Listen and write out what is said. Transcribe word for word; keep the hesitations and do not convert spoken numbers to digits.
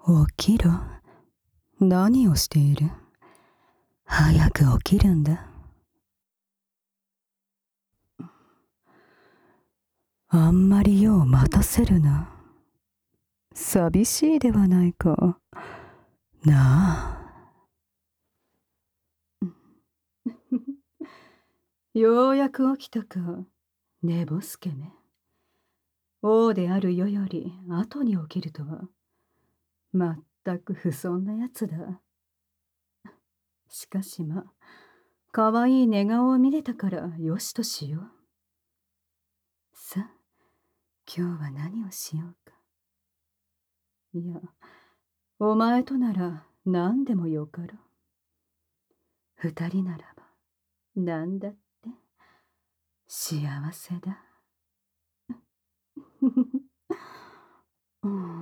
起きろ。何をしている？早く起きるんだ。あんまり夜を待たせるな。寂しいではないか。なあ。ようやく起きたか、寝ぼすけめ。王である世より後に起きるとは、まったく不遜なやつだ。しかしま、かわいい寝顔を見れたからよしとしよう。さあ、今日は何をしようか。いや、お前となら何でもよかろう。二人ならば何だって幸せだ。うん